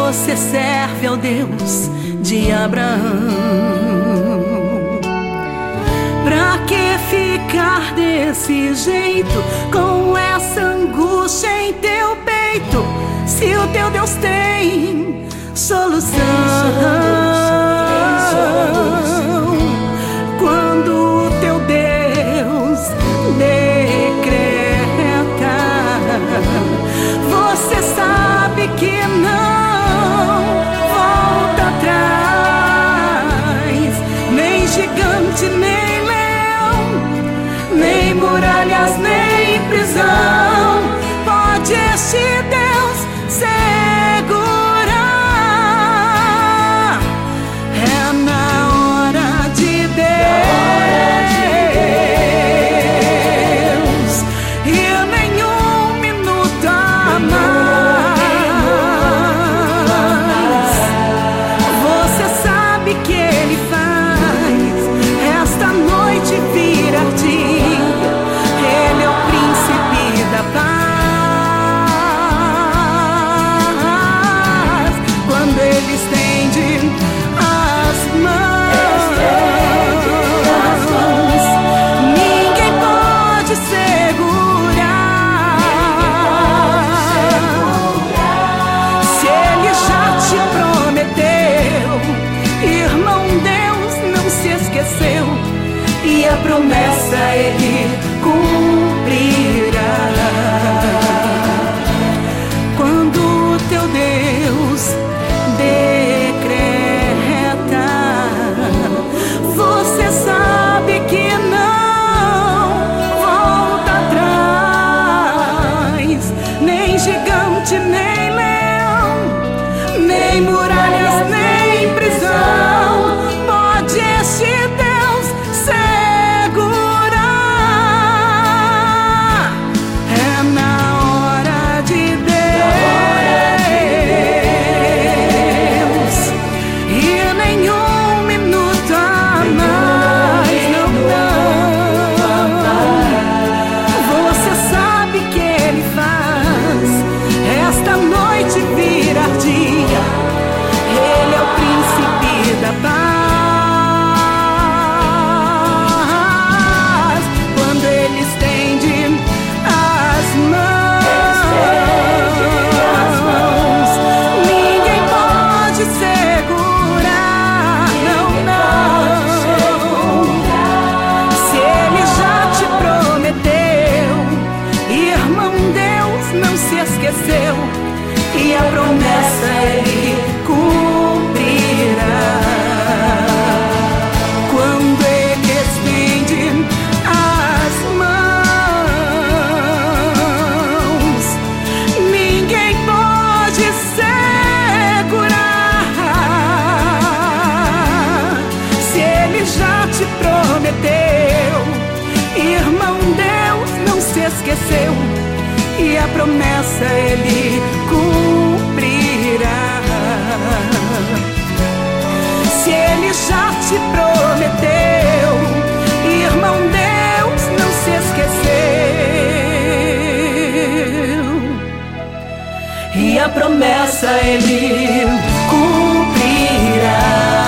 Você serve ao Deus de Abraão. Pra que ficar desse jeito, com essa angústia em teu peito, se o teu Deus tem solução? Quando o teu Deus decreta, você sabe que não volta atrás, nem gigante, nem leão, nem muralhas, nem prisão pode este Deus segurar. É na hora de Deus e nenhum minuto a mais. Você sabe que Ele faz esta noite virar dia. Ele é o príncipe da paz. Quando Ele estende as mãos, ninguém pode segurar. Se Ele já te prometeu, irmão, Deus não se esqueceu, e a promessa Ele cumprirá. Quando o teu Deus decreta, você sabe que não volta atrás, nem gigante, nem leão, nem muralhas, nem prisão pode este Deus segurar. É na hora de Deus e nenhum minuto a mais. Não, você sabe que Ele faz esta noite virar dia. Ele é o príncipe da paz. Quando Ele estende as mãos, ninguém pode segurar. Não, não. Se Ele já te prometeu, irmão, Deus não se esqueceu, e a promessa Ele cumprirá. Quando Ele estende as mãos, ninguém pode segurar. Se Ele já te prometeu, irmão, Deus não se esqueceu, e a promessa Ele cumprirá. Se Ele já te prometeu, irmão, Deus não se esqueceu, e a promessa Ele cumprirá.